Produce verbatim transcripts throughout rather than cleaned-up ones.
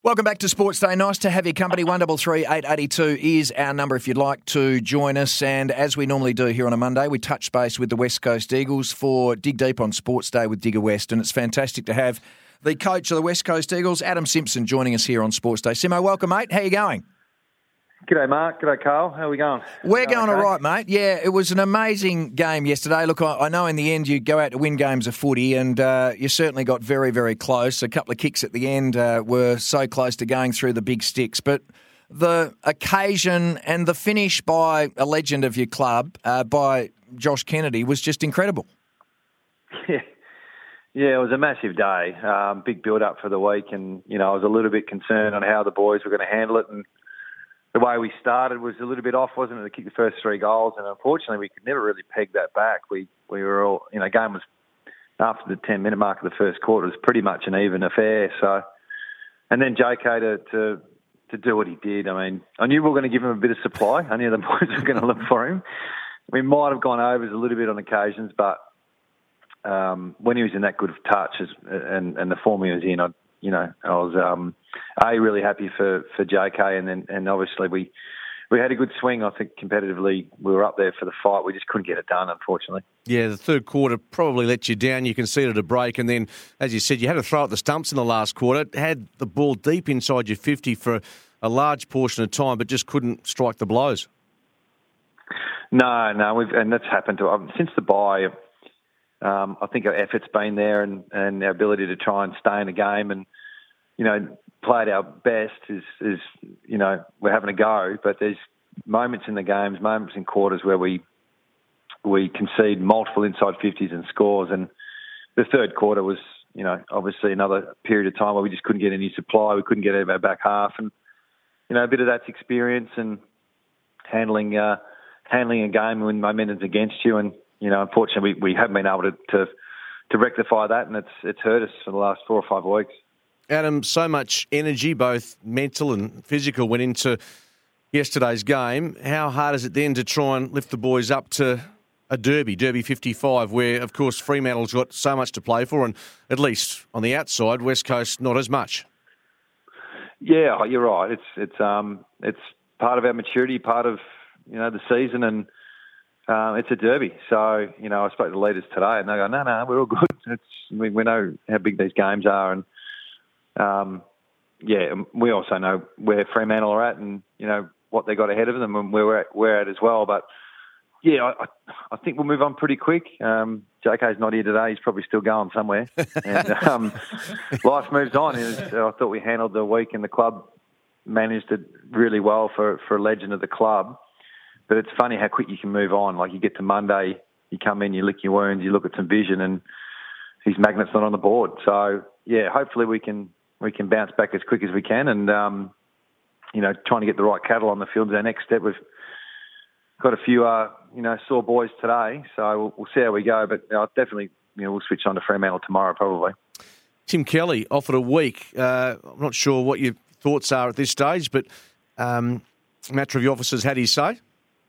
Welcome back to Sports Day. Nice to have your company. one three three, eight eight two is our number if you'd like to join us. And as we normally do here on a Monday, we touch base with the West Coast Eagles for Dig Deep on Sports Day with Digger West. And it's fantastic to have the coach of the West Coast Eagles, Adam Simpson, joining us here on Sports Day. Simo, welcome, mate. How you going? G'day, Mark. G'day, Carl. How are we going? We're going, going okay? all right, mate. Yeah, it was an amazing game yesterday. Look, I, I know in the end you go out to win games of footy, and uh, you certainly got very, very close. A couple of kicks at the end uh, were so close to going through the big sticks. But the occasion and the finish by a legend of your club, uh, by Josh Kennedy, was just incredible. Yeah. Yeah, it was a massive day. Um, big build-up for the week, and, you know, I was a little bit concerned on how the boys were going to handle it, and the way we started was a little bit off, wasn't it, to kick the first three goals, and unfortunately we could never really peg that back. We we were all, you know, game was, after the ten-minute mark of the first quarter, it was pretty much an even affair. So, and then J K to, to, to do what he did, I mean, I knew we were going to give him a bit of supply. I knew the boys were going to look for him. We might have gone overs a little bit on occasions, but um, when he was in that good of touch as, and, and the form he was in, I You know, I was um, a really happy for, for J K, and then and obviously we we had a good swing. I think competitively we were up there for the fight. We just couldn't get it done, unfortunately. Yeah, the third quarter probably let you down. You conceded a break, and then, as you said, you had to throw at the stumps in the last quarter. Had the ball deep inside your fifty for a large portion of time, but just couldn't strike the blows. No, no, we've and that's happened to um, since the bye. Um, I think our effort's been there, and, and our ability to try and stay in the game and, you know, play at our best is, is, you know, we're having a go. But there's moments in the games, moments in quarters where we we concede multiple inside fifties and scores. And the third quarter was, you know, obviously another period of time where we just couldn't get any supply. We couldn't get out of our back half. And, you know, a bit of that's experience and handling uh, handling a game when momentum's against you. And, you know, unfortunately, we, we haven't been able to, to to rectify that, and it's it's hurt us for the last four or five weeks. Adam, so much energy, both mental and physical, went into yesterday's game. How hard is it then to try and lift the boys up to a derby, Derby fifty-five, where, of course, Fremantle's got so much to play for, and at least on the outside, West Coast not as much? Yeah, you're right. It's it's um it's part of our maturity, part of, you know, the season, and Um, it's a derby. So, you know, I spoke to the leaders today and they go, no, no, we're all good. It's, we, we know how big these games are. And, um, yeah, we also know where Fremantle are at and, you know, what they got ahead of them and where we're at, we're at as well. But, yeah, I, I think we'll move on pretty quick. Um, J K's not here today. He's probably still going somewhere. And um, life moves on. And I thought we handled the week and the club managed it really well for, for a legend of the club. But it's funny how quick you can move on. Like, you get to Monday, you come in, you lick your wounds, you look at some vision, and his magnet's not on the board. So, yeah, hopefully we can we can bounce back as quick as we can. And, um, you know, trying to get the right cattle on the field is our next step. We've got a few, uh, you know, sore boys today, so we'll, we'll see how we go. But uh, definitely, you know, we'll switch on to Fremantle tomorrow probably. Tim Kelly offered a week. Uh, I'm not sure what your thoughts are at this stage, but um, match review officers had his say.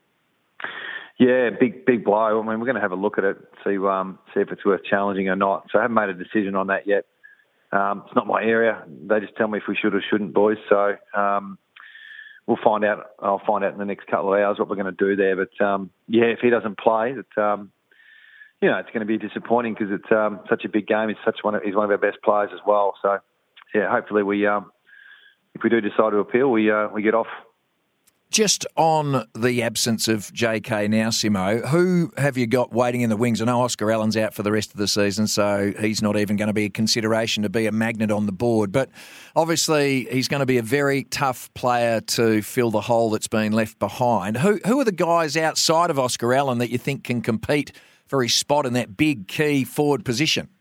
Yeah, big big blow. I mean, we're going to have a look at it, see um, see if it's worth challenging or not. So I haven't made a decision on that yet. Um, it's not my area. They just tell me if we should or shouldn't, boys. So um, we'll find out. I'll find out in the next couple of hours what we're going to do there. But um, yeah, if he doesn't play, it, um, you know, it's going to be disappointing because it's um, such a big game. He's such one. Of, he's one of our best players as well. So yeah, hopefully we, um, if we do decide to appeal, we uh, we get off. Just on the absence of J K now, Simo, who have you got waiting in the wings? I know Oscar Allen's out for the rest of the season, so he's not even going to be a consideration to be a magnet on the board. But obviously he's going to be a very tough player to fill the hole that's been left behind. Who who are the guys outside of Oscar Allen that you think can compete for his spot in that big key forward position?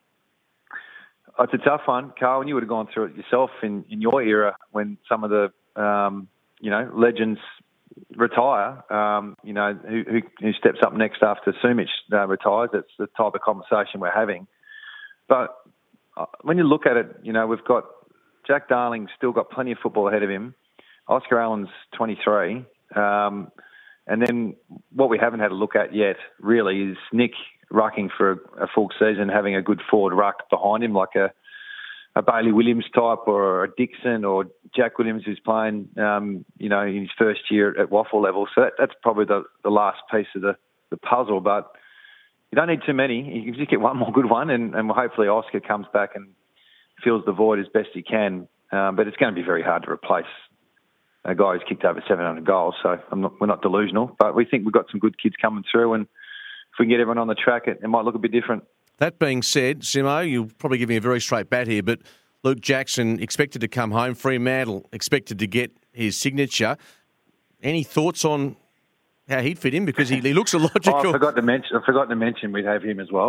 It's a tough one, Carl, and you would have gone through it yourself in, in your era when some of the... Um, you know, legends retire, um, you know, who, who, who steps up next after Sumich uh, retires. That's the type of conversation we're having. But uh, when you look at it, you know, we've got Jack Darling's still got plenty of football ahead of him. Oscar Allen's twenty-three. Um, and then what we haven't had a look at yet, really, is Nick rucking for a, a full season, having a good forward ruck behind him, like a a Bailey Williams type or a Dixon or Jack Williams who's playing, um, you know, in his first year at waffle level. So that, that's probably the, the last piece of the, the puzzle. But you don't need too many. You can just get one more good one, and, and hopefully Oscar comes back and fills the void as best he can. Um, but it's going to be very hard to replace a guy who's kicked over seven hundred goals. So I'm not, we're not delusional, but we think we've got some good kids coming through, and if we can get everyone on the track, it, it might look a bit different. That being said, Simo, you'll probably give me a very straight bat here, but Luke Jackson expected to come home. Fremantle expected to get his signature. Any thoughts on how he'd fit in? Because he, he looks a logical... Oh, I forgot to mention. I forgot to mention we'd have him as well.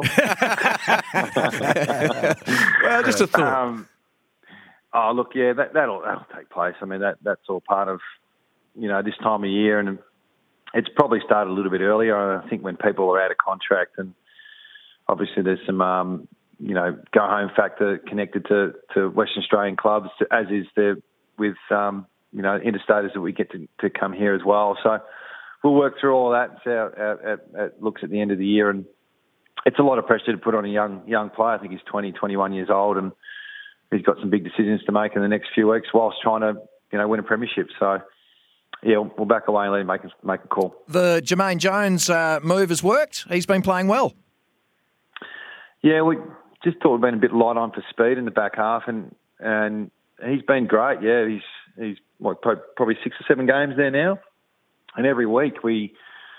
Well, just a thought. Um, oh, look, yeah, that, that'll that'll take place. I mean, that that's all part of, you know, this time of year, and it's probably started a little bit earlier. I think when people are out of contract, and obviously there's some, um, you know, go-home factor connected to, to Western Australian clubs, as is there with, um, you know, interstaters that we get to, to come here as well. So we'll work through all that and see how it looks at the end of the year. And it's a lot of pressure to put on a young young player. I think he's twenty, twenty-one years old, and he's got some big decisions to make in the next few weeks whilst trying to, you know, win a premiership. So, yeah, we'll back away and let him make a, make a call. The Jermaine Jones uh, move has worked. He's been playing well. Yeah, we just thought we'd been a bit light on for speed in the back half, and and he's been great. Yeah, he's he's what, probably six or seven games there now, and every week we,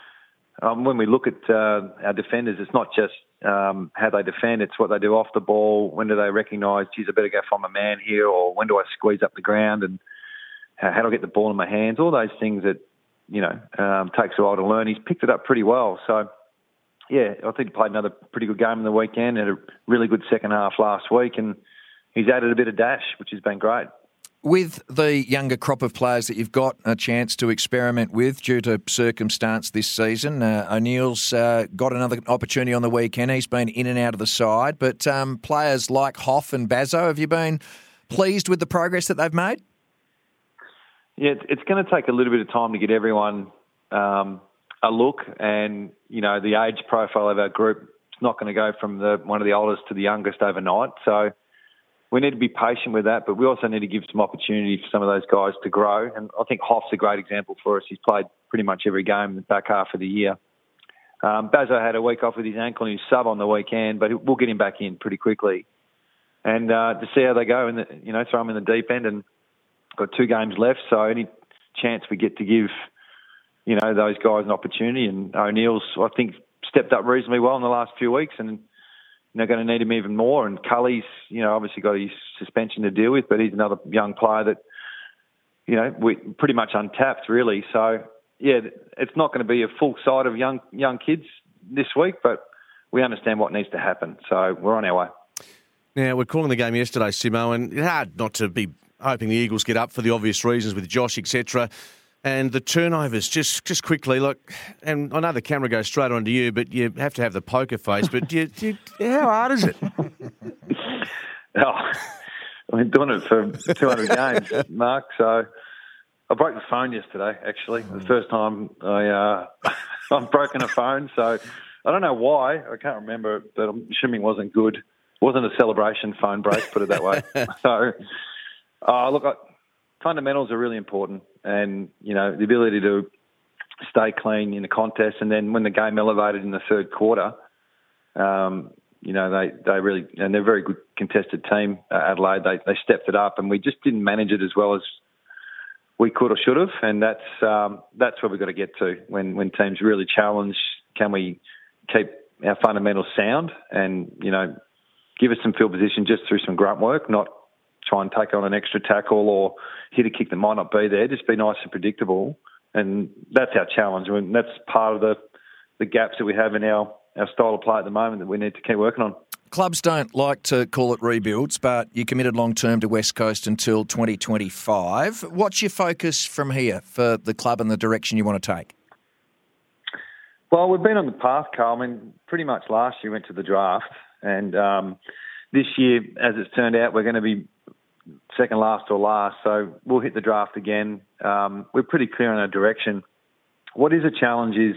um, when we look at uh, our defenders, it's not just um, how they defend; it's what they do off the ball. When do they recognise, geez, I better go find my man here, or when do I squeeze up the ground, and how, how do I get the ball in my hands? All those things that, you know, um, takes a while to learn. He's picked it up pretty well, so. Yeah, I think he played another pretty good game in the weekend, had a really good second half last week, and he's added a bit of dash, which has been great. With the younger crop of players that you've got a chance to experiment with due to circumstance this season, uh, O'Neill's uh, got another opportunity on the weekend. He's been in and out of the side, but um, players like Hoff and Bazzo, have you been pleased with the progress that they've made? Yeah, it's going to take a little bit of time to get everyone um, a look, and you know, the age profile of our group is not going to go from the one of the oldest to the youngest overnight. So we need to be patient with that, but we also need to give some opportunity for some of those guys to grow. And I think Hoff's a great example for us. He's played pretty much every game in the back half of the year. Um, Bazzo had a week off with his ankle and he's sub on the weekend, but we'll get him back in pretty quickly. And uh, to see how they go, and you know, throw them in the deep end, and got two games left. So any chance we get to give, you know, those guys an opportunity, and O'Neill's, I think, stepped up reasonably well in the last few weeks, and they're going to need him even more. And Cully's, you know, obviously got his suspension to deal with, but he's another young player that, you know, we pretty much untapped, really. So, yeah, it's not going to be a full side of young young kids this week, but we understand what needs to happen. So we're on our way. Now, we're calling the game yesterday, Simo, and it's hard not to be hoping the Eagles get up for the obvious reasons with Josh, et cetera. And the turnovers, just just quickly, look, and I know the camera goes straight onto you, but you have to have the poker face. But do you, do you, how hard is it? Oh, I've been doing it for two hundred games, Mark. So I broke the phone yesterday, actually. The first time I, uh, I've broken a phone. So I don't know why. I can't remember, but I'm assuming it wasn't good. It wasn't a celebration phone break, put it that way. So, uh, look, I, fundamentals are really important. And, you know, the ability to stay clean in a contest. And then when the game elevated in the third quarter, um, you know, they, they really, and they're a very good contested team, uh, Adelaide, they, they stepped it up, and we just didn't manage it as well as we could or should have. And that's um, that's where we've got to get to when, when teams really challenge. Can we keep our fundamentals sound and, you know, give us some field position just through some grunt work, not try and take on an extra tackle or hit a kick that might not be there. Just be nice and predictable. And that's our challenge. I mean, that's part of the, the gaps that we have in our, our style of play at the moment that we need to keep working on. Clubs don't like to call it rebuilds, but you committed long-term to West Coast until twenty twenty-five. What's your focus from here for the club and the direction you want to take? Well, we've been on the path, Carl. I mean, pretty much last year we went to the draft, and um, this year, as it's turned out, we're going to be second last or last, so we'll hit the draft again. Um, we're pretty clear on our direction. What is a challenge is,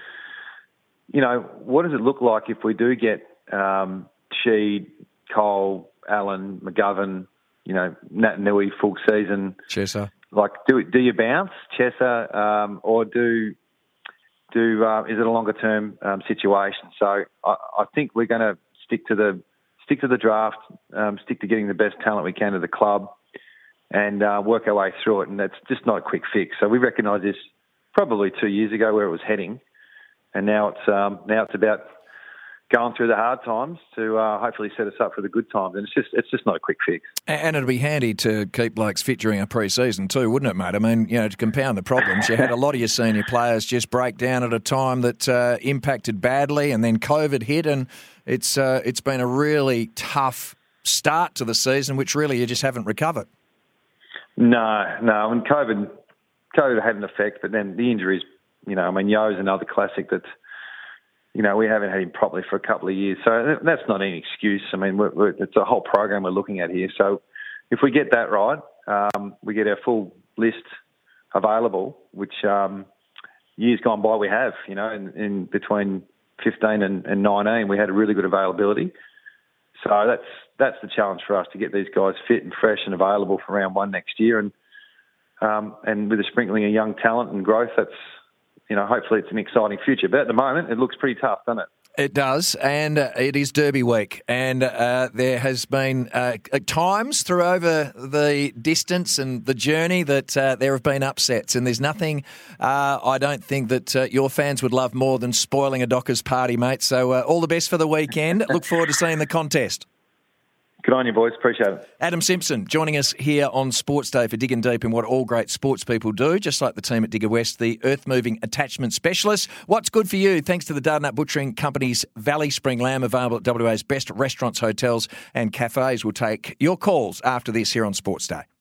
you know, what does it look like if we do get um, Sheed, Cole, Allen, McGovern, you know, Naitanui full season. Chesser. Like, do do you bounce, Chesser, um, or do do uh, is it a longer term um, situation? So I, I think we're going to stick to the stick to the draft, um, stick to getting the best talent we can to the club, and uh, work our way through it. And that's just not a quick fix. So we recognised this probably two years ago where it was heading, and now it's um, now it's about going through the hard times to uh, hopefully set us up for the good times. And it's just it's just not a quick fix. And it'd be handy to keep blokes fit during a pre-season too, wouldn't it, mate? I mean, you know, to compound the problems, you had a lot of your senior players just break down at a time that uh, impacted badly, and then COVID hit, and it's uh, it's been a really tough start to the season, which really you just haven't recovered. No, no. I mean, COVID, COVID had an effect, but then the injuries, you know, I mean, Yo's another classic that, you know, we haven't had him properly for a couple of years. So that's not any excuse. I mean, we're, we're, it's a whole program we're looking at here. So if we get that right, um, we get our full list available, which um, years gone by we have, you know, in, in between fifteen and, and nineteen, we had a really good availability. So that's that's the challenge for us, to get these guys fit and fresh and available for round one next year. And um, and with a sprinkling of young talent and growth, that's, you know, hopefully it's an exciting future. But at the moment, it looks pretty tough, doesn't it? It does, and uh, it is Derby week, and uh, there has been uh, times through over the distance and the journey that uh, there have been upsets, and there's nothing uh, I don't think that uh, your fans would love more than spoiling a Dockers party, mate. So uh, all the best for the weekend. Look forward to seeing the contest. Good on you, boys. Appreciate it. Adam Simpson joining us here on Sports Day for digging deep in what all great sports people do, just like the team at Digger West, the earth-moving attachment specialist. What's good for you? Thanks to the Dardanup Butchering Company's Valley Spring Lamb, available at W A's best restaurants, hotels and cafes. We'll take your calls after this here on Sports Day.